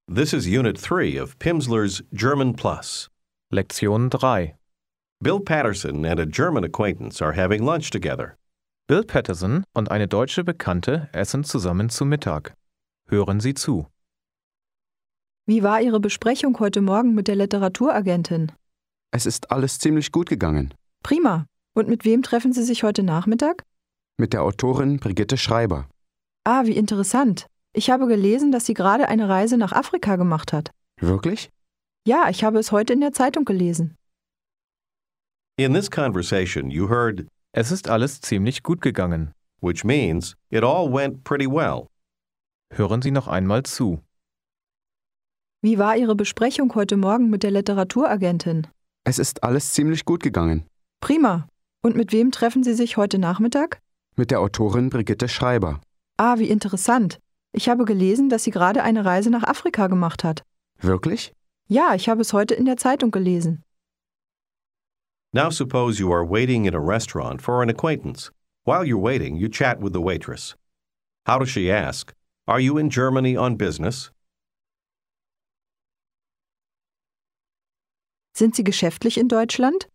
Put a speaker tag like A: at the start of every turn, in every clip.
A: This is Unit 3 of Pimsleur's German Plus.
B: Lektion 3.
A: Bill Patterson and a German acquaintance are having lunch together.
B: Bill Patterson und eine deutsche Bekannte essen zusammen zu Mittag. Hören Sie zu.
C: Wie war Ihre Besprechung heute Morgen mit der Literaturagentin?
D: Es ist alles ziemlich gut gegangen.
C: Prima. Und mit wem treffen Sie sich heute Nachmittag?
D: Mit der Autorin Brigitte Schreiber.
C: Ah, wie interessant. Ich habe gelesen, dass sie gerade eine Reise nach Afrika gemacht hat.
D: Wirklich?
C: Ja, ich habe es heute in der Zeitung gelesen.
A: In this conversation, you heard,
B: Es ist alles ziemlich gut gegangen.
A: which means it all went pretty well.
B: Hören Sie noch einmal zu.
C: Wie war Ihre Besprechung heute Morgen mit der Literaturagentin?
D: Es ist alles ziemlich gut gegangen.
C: Prima. Und mit wem treffen Sie sich heute Nachmittag?
D: Mit der Autorin Brigitte Schreiber.
C: Ah, wie interessant. Ich habe gelesen, dass sie gerade eine Reise nach Afrika gemacht hat.
D: Wirklich?
C: Ja, ich habe es heute in der Zeitung gelesen.
A: Now suppose you are waiting in a restaurant for an acquaintance. While you're waiting, you chat with the waitress. How does she ask? Are you in Germany on business?
C: Sind Sie geschäftlich in Deutschland?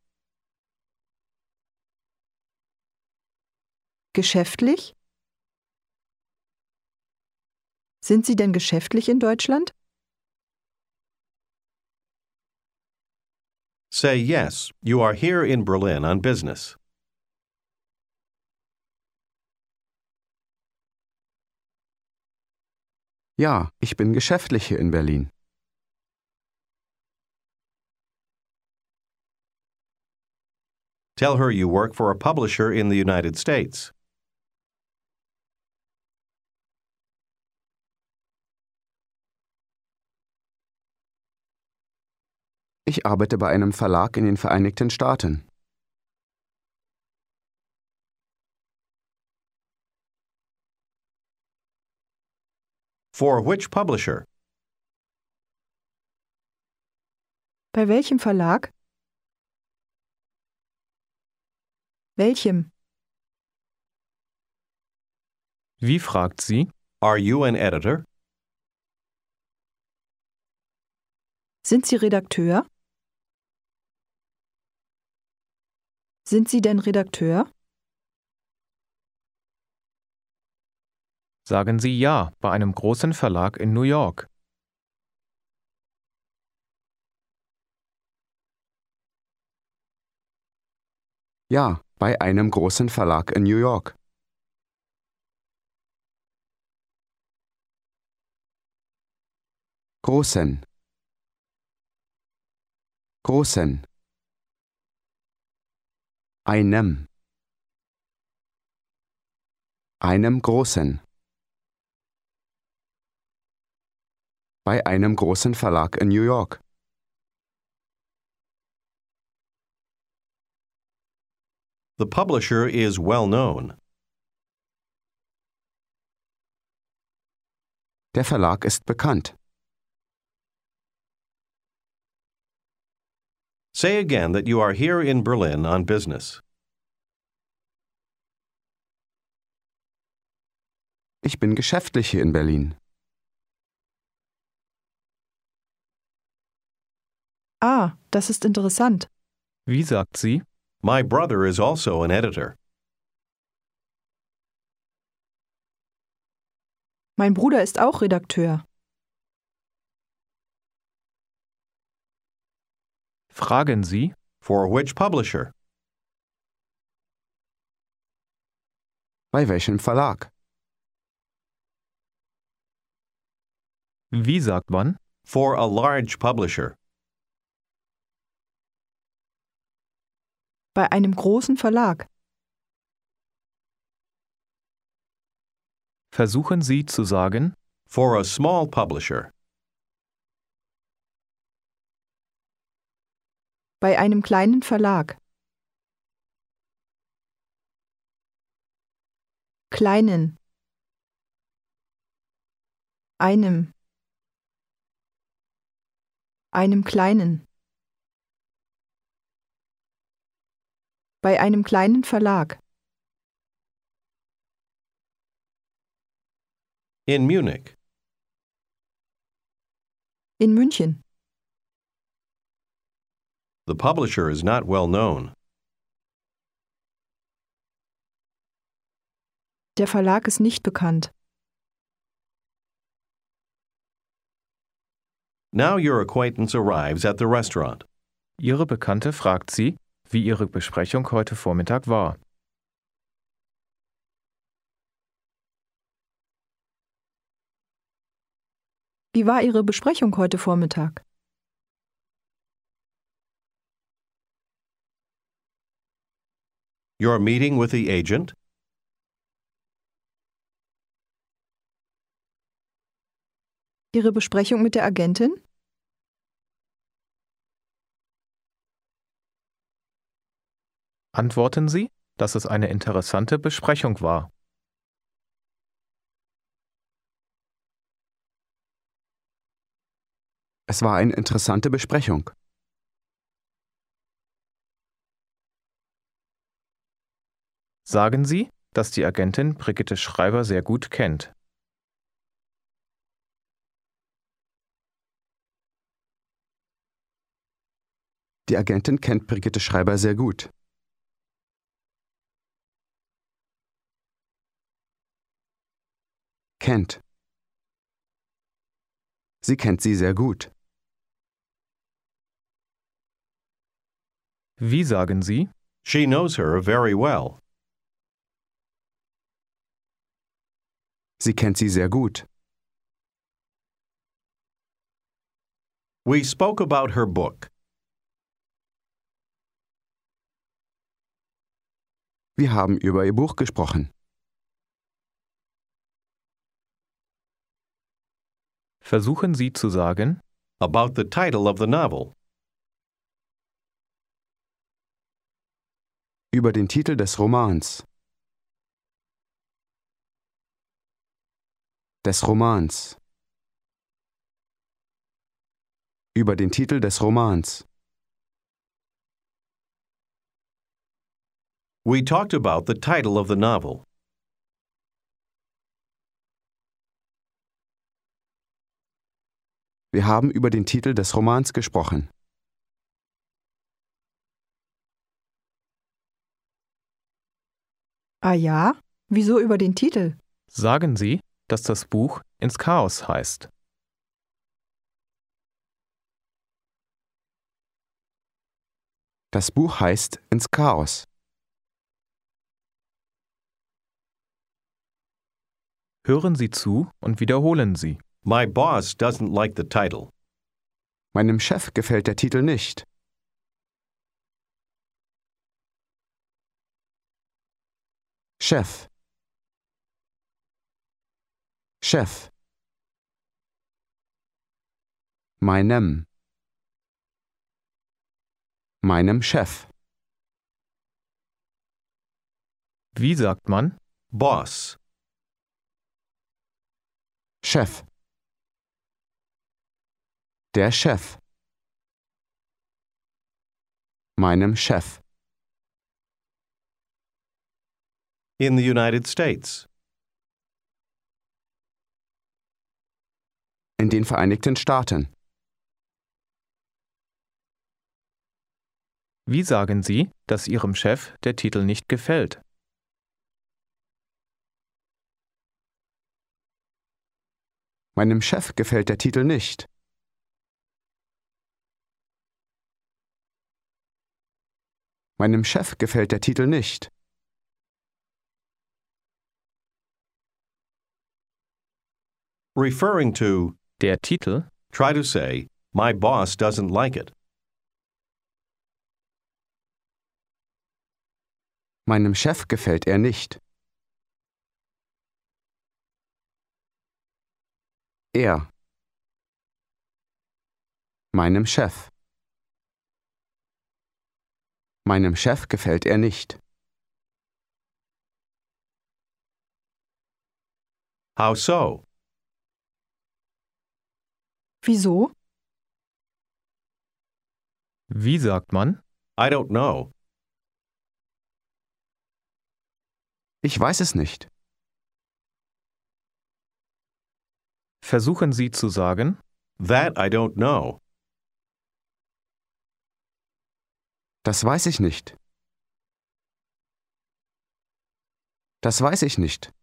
C: Geschäftlich? Sind Sie denn geschäftlich in Deutschland?
A: Say yes, you are here in Berlin on business.
D: Ja, ich bin geschäftlich hier in Berlin.
A: Tell her you work for a publisher in the United States.
D: Ich arbeite bei einem Verlag in den Vereinigten Staaten.
A: For which publisher?
C: Bei welchem Verlag? Welchem?
B: Wie fragt sie?
A: Are you an editor?
C: Sind Sie Redakteur? Sind Sie denn Redakteur?
B: Sagen Sie ja bei einem großen Verlag in New York.
D: Ja, bei einem großen Verlag in New York. Großen. Großen. Einem. Einem großen. Bei einem großen Verlag in New York.
A: The publisher is well known.
D: Der Verlag ist bekannt.
A: Say again that you are here in Berlin on business.
D: Ich bin geschäftlich hier in Berlin.
C: Ah, das ist interessant.
B: Wie sagt sie?
A: My brother is also an editor.
C: Mein Bruder ist auch Redakteur.
B: Fragen Sie?
A: For which publisher?
D: Bei welchem Verlag?
B: Wie sagt man?
A: For a large publisher.
C: Bei einem großen Verlag.
B: Versuchen Sie zu sagen,
A: For a small publisher.
C: Bei einem kleinen Verlag. Kleinen. Einem. Einem kleinen. Bei einem kleinen Verlag.
A: In Munich.
C: In München.
A: The publisher is not well known.
C: Der Verlag ist nicht bekannt.
A: Now your acquaintance arrives at the restaurant.
B: Ihre Bekannte fragt Sie, wie Ihre Besprechung heute Vormittag war.
C: Wie war Ihre Besprechung heute Vormittag?
A: Your meeting with the agent?
C: Ihre Besprechung mit der Agentin?
B: Antworten Sie, dass es eine interessante Besprechung war.
D: Es war eine interessante Besprechung.
B: Sagen Sie, dass die Agentin Brigitte Schreiber sehr gut kennt.
D: Die Agentin kennt Brigitte Schreiber sehr gut. Kennt. Sie kennt sie sehr gut.
B: Wie sagen Sie?
A: She knows her very well.
D: Sie kennt sie sehr gut.
A: We spoke about her book.
D: Wir haben über ihr Buch gesprochen.
B: Versuchen Sie zu sagen,
A: About the title of the novel.
D: Über den Titel des Romans. Des Romans. Über den Titel des Romans.
A: We talked about the title of the novel.
D: Wir haben über den Titel des Romans gesprochen.
C: Ah ja? Wieso über den Titel?
B: sagen Sie, dass das Buch ins Chaos heißt.
D: Das Buch heißt Ins Chaos.
B: Hören Sie zu und wiederholen Sie.
A: My boss doesn't like the title.
D: Meinem Chef gefällt der Titel nicht. Chef. Chef. Meinem. Meinem Chef.
B: Wie sagt man?
A: Boss.
D: Chef. Der Chef. Meinem Chef.
A: In the United States.
D: In den Vereinigten Staaten.
B: Wie sagen Sie, dass Ihrem Chef der Titel nicht gefällt?
D: Meinem Chef gefällt der Titel nicht. Meinem Chef gefällt der Titel nicht.
A: Referring to,
B: Der Titel,
A: try to say, my boss doesn't like it.
D: Meinem Chef gefällt er nicht. Er. Meinem Chef. Meinem Chef gefällt er nicht.
A: How so?
C: Wieso?
B: wie sagt man?
A: I don't know.
D: Ich weiß es nicht.
B: Versuchen Sie zu sagen,
A: That I don't know.
D: Das weiß ich nicht. Das weiß ich nicht.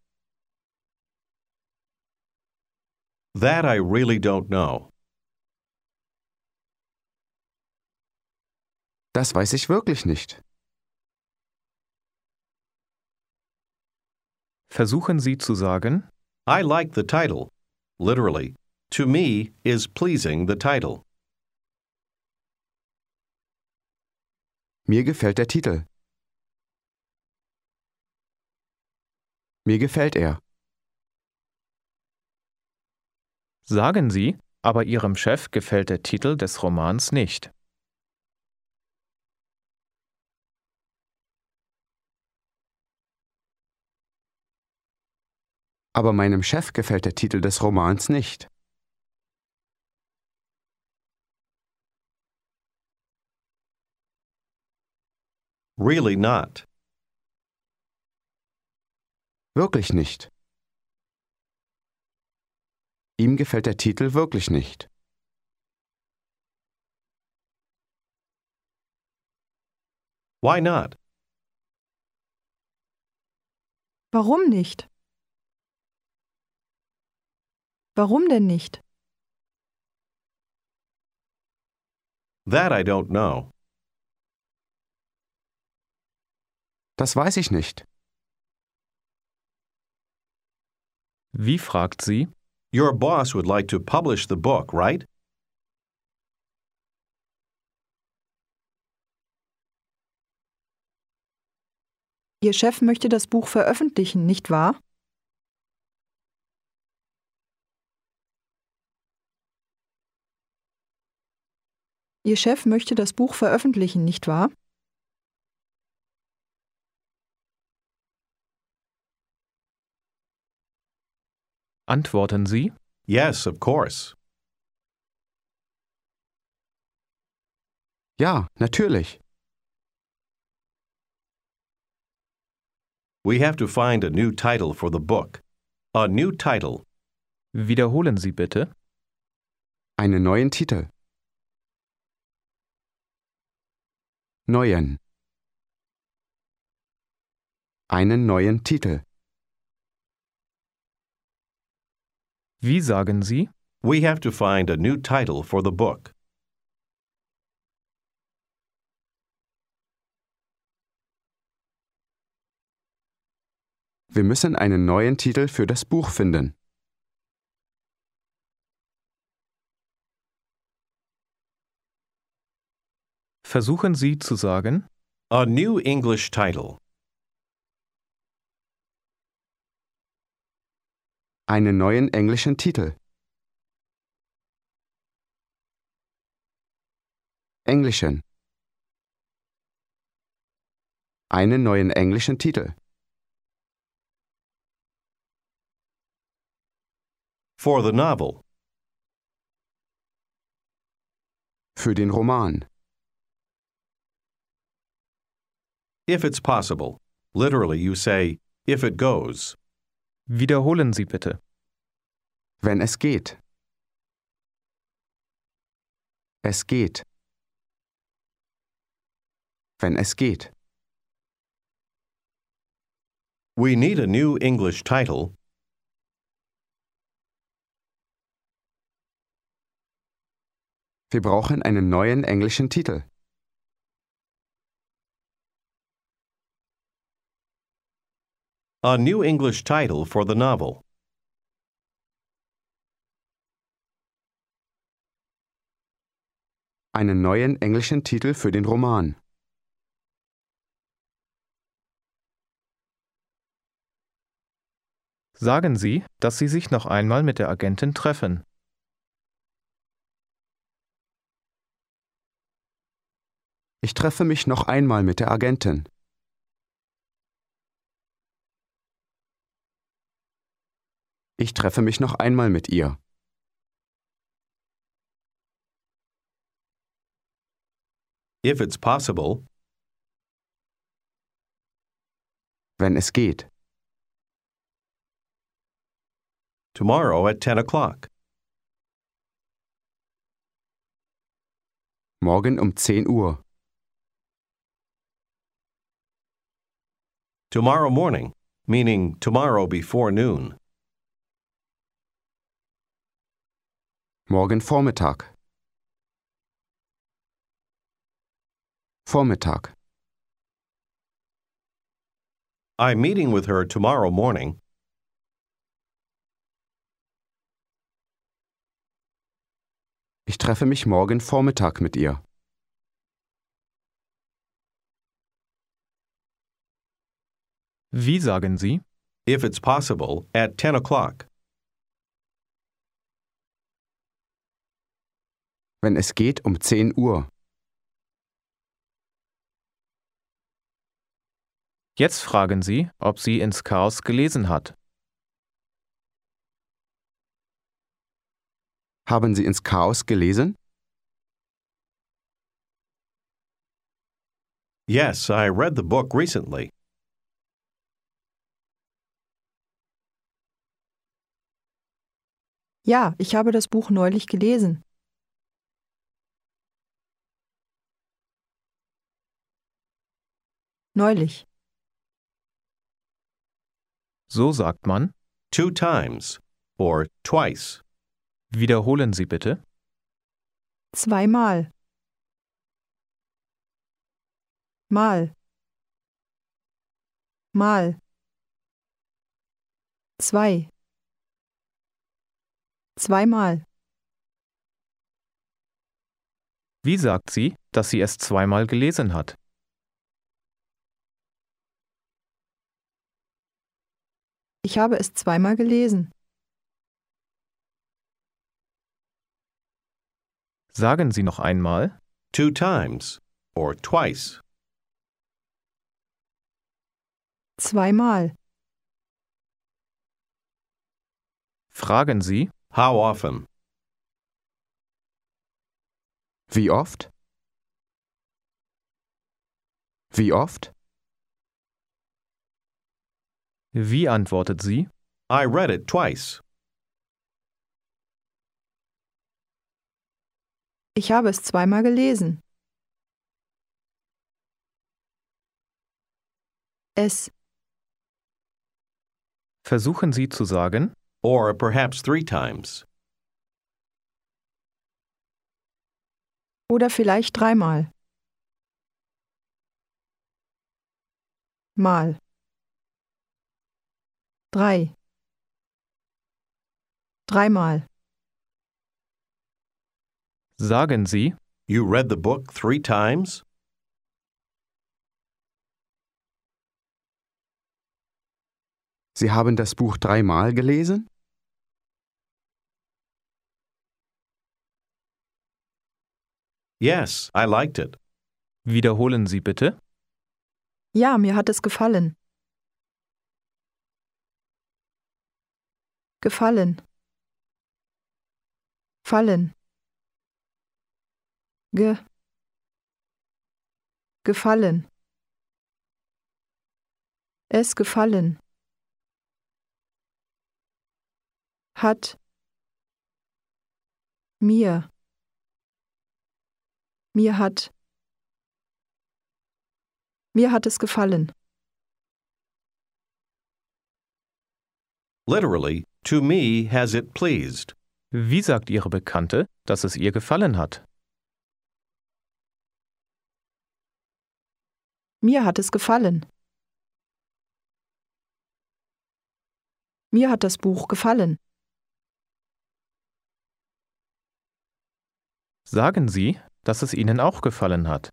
A: That I really don't know.
D: Das weiß ich wirklich nicht.
B: Versuchen Sie zu sagen,
A: I like the title. Literally, to me is pleasing the title.
D: Mir gefällt der Titel. Mir gefällt er.
B: sagen Sie, aber Ihrem Chef gefällt der Titel des Romans nicht.
D: Aber meinem Chef gefällt der Titel des Romans nicht.
A: Really not.
D: Wirklich nicht. Ihm gefällt der Titel wirklich nicht.
A: Why not?
C: Warum nicht? Warum denn nicht?
A: That I don't know.
D: Das weiß ich nicht.
B: Wie fragt sie?
A: Your boss would like to publish the book, right?
C: Ihr Chef möchte das Buch veröffentlichen, nicht wahr? Ihr Chef möchte das Buch veröffentlichen, nicht wahr?
B: Antworten Sie?
A: Yes, of course.
D: Ja, natürlich.
A: We have to find a new title for the book. A new title.
B: Wiederholen Sie bitte.
D: Einen neuen Titel. Neuen. Einen neuen Titel.
B: Wie sagen Sie?
A: We have to find a new title for the book.
D: Wir müssen einen neuen Titel für das Buch finden.
B: Versuchen Sie zu sagen,
A: A new English title.
D: Einen neuen englischen Titel. Englischen. Einen neuen englischen Titel.
A: For the novel.
D: Für den Roman.
A: If it's possible. Literally, you say, if it goes.
B: wiederholen Sie bitte.
D: Wenn es geht. Es geht. Wenn es geht.
A: We need a new English title.
D: Wir brauchen einen neuen englischen Titel.
A: A new English title for the novel.
D: Einen neuen englischen Titel für den Roman.
B: Sagen Sie, dass Sie sich noch einmal mit der Agentin treffen.
D: Ich treffe mich noch einmal mit der Agentin. Ich treffe mich noch einmal mit ihr.
A: If it's possible.
D: Wenn es geht.
A: Tomorrow at 10 o'clock.
D: Morgen um 10 Uhr.
A: Tomorrow morning, meaning tomorrow before noon.
D: Morgen Vormittag. Vormittag.
A: I'm meeting with her tomorrow morning.
D: Ich treffe mich morgen Vormittag mit ihr.
B: Wie sagen Sie?
A: If it's possible, at 10 o'clock.
D: Wenn es geht um 10 Uhr.
B: Jetzt fragen Sie, ob sie ins Chaos gelesen hat.
D: Haben Sie ins Chaos gelesen?
A: Yes, I read the book recently.
C: Ja, ich habe das Buch neulich gelesen. Neulich.
B: So sagt man.
A: 2 times or twice.
B: Wiederholen Sie bitte.
C: Zweimal. Mal. Mal. Zwei. Zweimal.
B: Wie sagt sie, dass sie es zweimal gelesen hat?
C: Ich habe es zweimal gelesen.
B: Sagen Sie noch einmal.
A: 2 times or twice.
C: Zweimal.
B: Fragen Sie.
A: How often?
D: Wie oft? Wie oft?
B: Wie antwortet sie?
A: I read it twice.
C: Ich habe es zweimal gelesen. Es.
B: Versuchen Sie zu sagen.
A: Or perhaps 3 times.
C: Oder vielleicht dreimal. Mal. 3. Dreimal.
B: Sagen Sie.
A: You read the book 3 times?
D: Sie haben das Buch 3-mal gelesen?
A: Yes, I liked it.
B: Wiederholen Sie bitte.
C: Ja, mir hat es gefallen. Gefallen. Fallen. Gefallen. Es gefallen. Hat. Mir. Mir hat. Mir hat es gefallen.
A: Literally, to me has it pleased.
B: Wie sagt Ihre Bekannte, dass es ihr gefallen hat?
C: Mir hat es gefallen. Mir hat das Buch gefallen.
B: Sagen Sie, dass es Ihnen auch gefallen hat.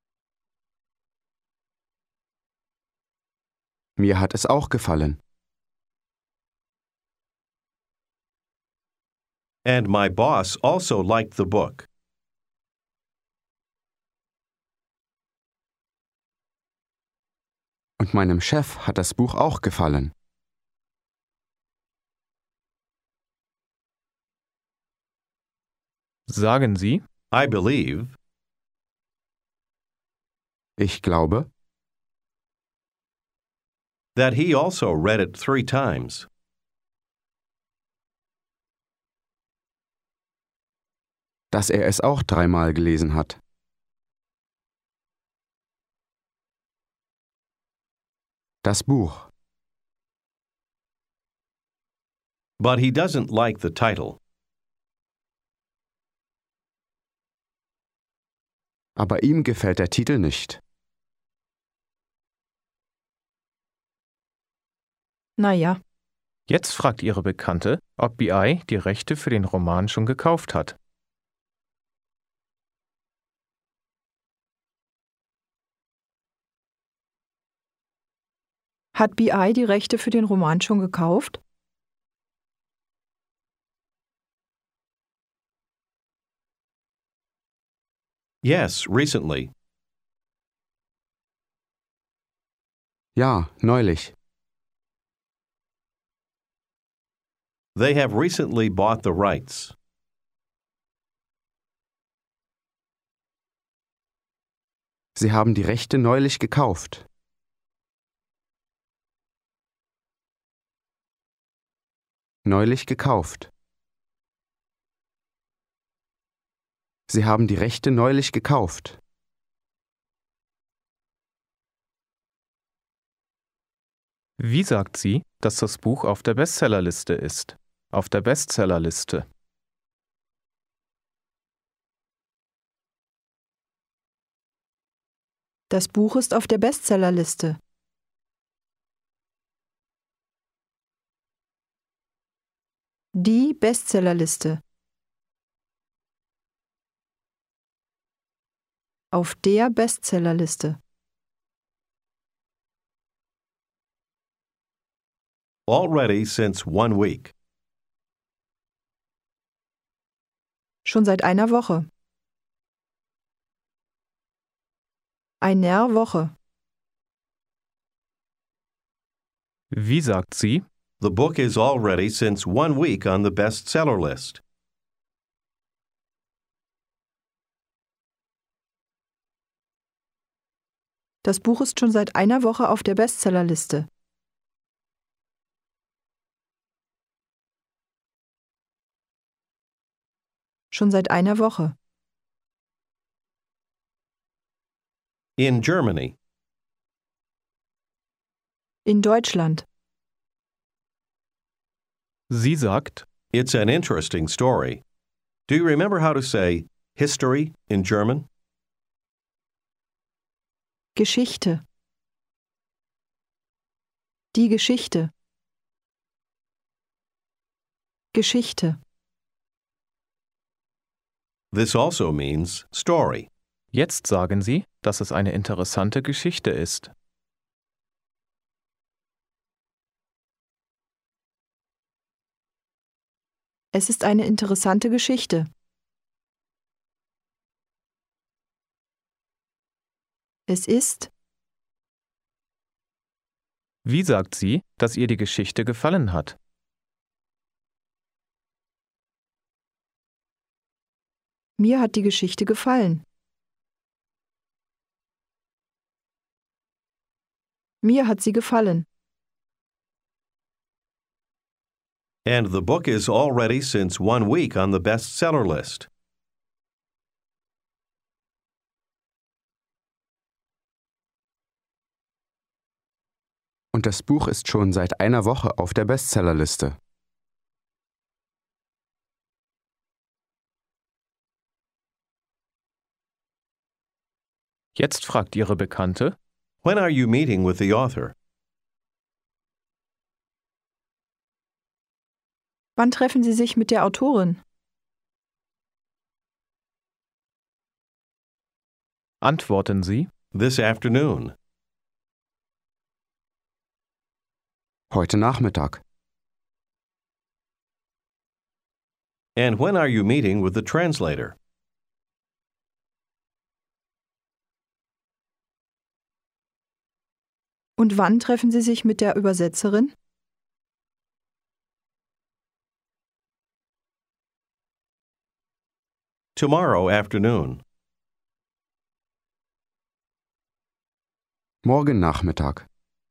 D: Mir hat es auch gefallen.
A: And my boss also liked the book.
D: Und meinem Chef hat das Buch auch gefallen.
B: Sagen Sie.
A: I believe
D: Ich glaube,
A: that he also read it 3 times.
D: dass er es auch 3-mal gelesen hat. Das Buch.
A: But he doesn't like the title.
D: Aber ihm gefällt der Titel nicht.
C: Naja,
B: Jetzt fragt Ihre Bekannte, ob BI die Rechte für den Roman schon gekauft hat.
C: hat BI die Rechte für den Roman schon gekauft?
A: Yes, recently.
D: Ja, neulich.
A: They have recently bought the rights.
D: Sie haben die Rechte neulich gekauft. Neulich gekauft. Sie haben die Rechte neulich gekauft.
B: Wie sagt sie, dass das Buch auf der Bestsellerliste ist? Auf der Bestsellerliste.
C: Das Buch ist auf der Bestsellerliste. Die Bestsellerliste. Auf der Bestsellerliste.
A: Already since 1 week.
C: Schon seit einer Woche. Einer Woche.
B: Wie sagt sie?
A: The book is already since 1 week on the bestseller list.
C: Das Buch ist schon seit einer Woche auf der Bestsellerliste. Schon seit einer Woche.
A: In Germany.
C: In Deutschland.
B: Sie sagt,
A: It's an interesting story. Do you remember how to say history in German?
C: Geschichte. Die Geschichte. Geschichte.
A: This also means story.
B: jetzt sagen Sie, dass es eine interessante Geschichte ist.
C: Es ist eine interessante Geschichte. Es ist,
B: Wie sagt sie, dass ihr die Geschichte gefallen hat?
C: mir hat die Geschichte gefallen. Mir hat sie gefallen.
A: And the book is already since 1 week on the bestseller list.
D: Und das Buch ist schon seit einer Woche auf der Bestsellerliste.
B: Jetzt fragt Ihre Bekannte,
A: When are you meeting with the author?
C: Wann treffen Sie sich mit der Autorin?
B: antworten Sie,
A: This afternoon.
D: Heute Nachmittag.
A: And when are you meeting with the translator?
C: Und wann treffen Sie sich mit der Übersetzerin?
A: Tomorrow afternoon.
D: Morgen Nachmittag.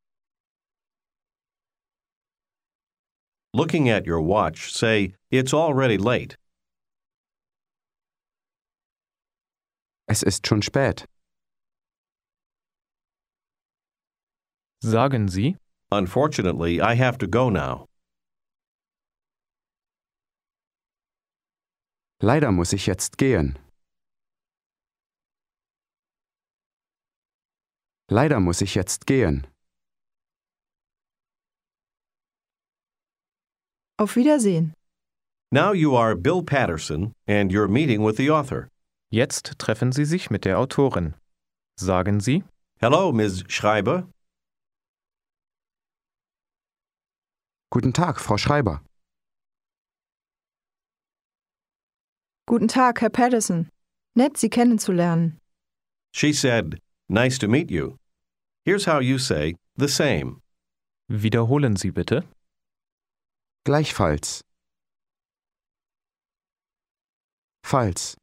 A: Looking at your watch, say, It's already late.
D: Es ist schon spät.
B: Sagen Sie,
A: Unfortunately, I have to go now.
D: Leider muss ich jetzt gehen. Leider muss ich jetzt gehen.
C: Auf Wiedersehen.
A: Now you are Bill Patterson and you're meeting with the author.
B: jetzt treffen Sie sich mit der Autorin. Sagen Sie,
A: Hello, Ms. Schreiber.
D: Guten Tag, Frau Schreiber.
C: Guten Tag, Herr Patterson. Nett, Sie kennenzulernen.
A: She said, Nice to meet you. Here's how you say, the same.
B: wiederholen Sie bitte.
D: Gleichfalls. Falls.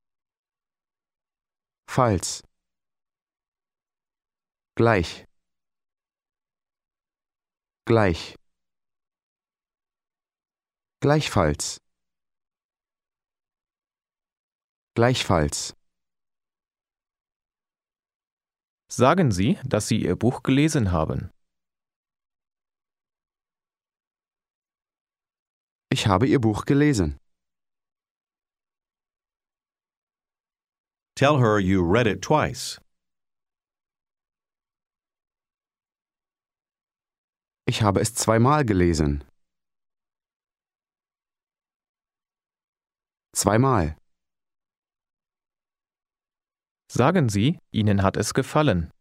D: Falls. Gleich. Gleich. Gleichfalls. Gleichfalls.
B: Sagen Sie, dass Sie Ihr Buch gelesen haben.
D: Ich habe Ihr Buch gelesen.
A: Tell her you read it twice.
D: Ich habe es zweimal gelesen. Zweimal.
B: Sagen Sie, Ihnen hat es gefallen.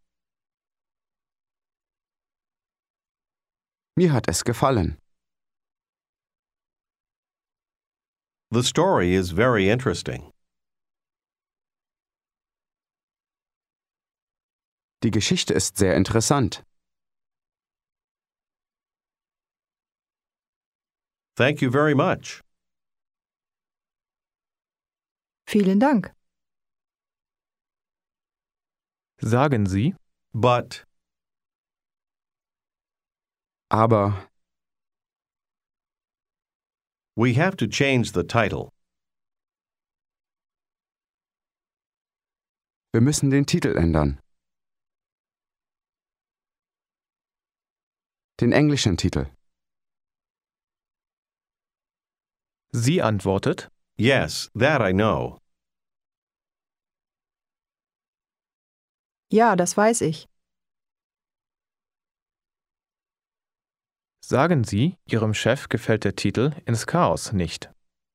D: Mir hat es gefallen.
A: The story is very interesting.
D: Die Geschichte ist sehr interessant.
A: Thank you very much.
C: Vielen Dank.
B: Sagen Sie,
A: But
D: Aber
A: we have to change the title.
D: wir müssen den Titel ändern. Den englischen Titel.
B: sie antwortet,
A: Yes, that I know.
C: Ja, das weiß ich.
B: sagen Sie, Ihrem Chef gefällt der Titel Ins Chaos nicht.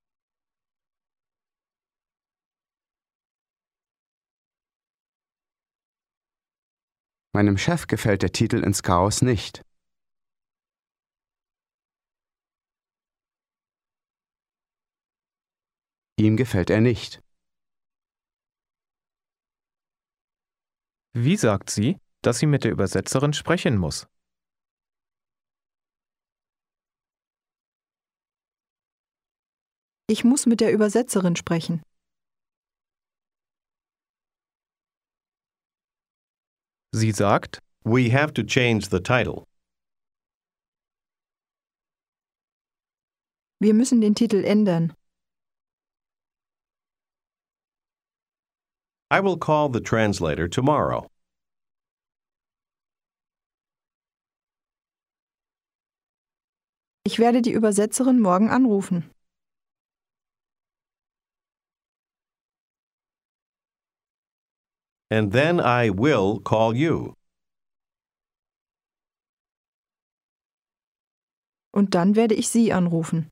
D: Meinem Chef gefällt der Titel Ins Chaos nicht. Ihm gefällt er nicht.
B: Wie sagt sie, dass sie mit der Übersetzerin sprechen muss?
C: Ich muss mit der Übersetzerin sprechen.
B: Sie sagt,
A: We have to change the title.
C: Wir müssen den Titel ändern.
A: I will call the translator tomorrow.
C: Ich werde die Übersetzerin morgen anrufen.
A: And then I will call you.
C: Und dann werde ich Sie anrufen.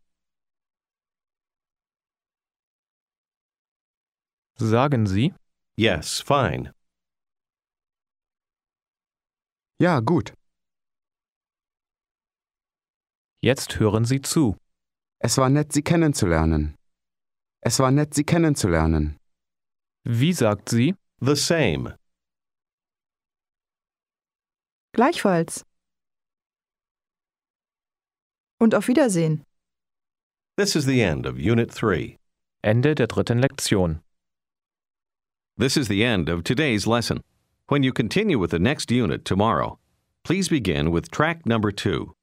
B: sagen Sie,
A: Yes, fine.
D: Ja, gut.
B: jetzt hören Sie zu.
D: Es war nett, Sie kennenzulernen. Es war nett, Sie kennenzulernen.
B: Wie sagt sie,
A: The same.
C: Gleichfalls. Und auf Wiedersehen.
A: This is the end of Unit 3.
B: Ende der 3. Lektion.
A: This is the end of today's lesson. When you continue with the next unit tomorrow, please begin with track number 2.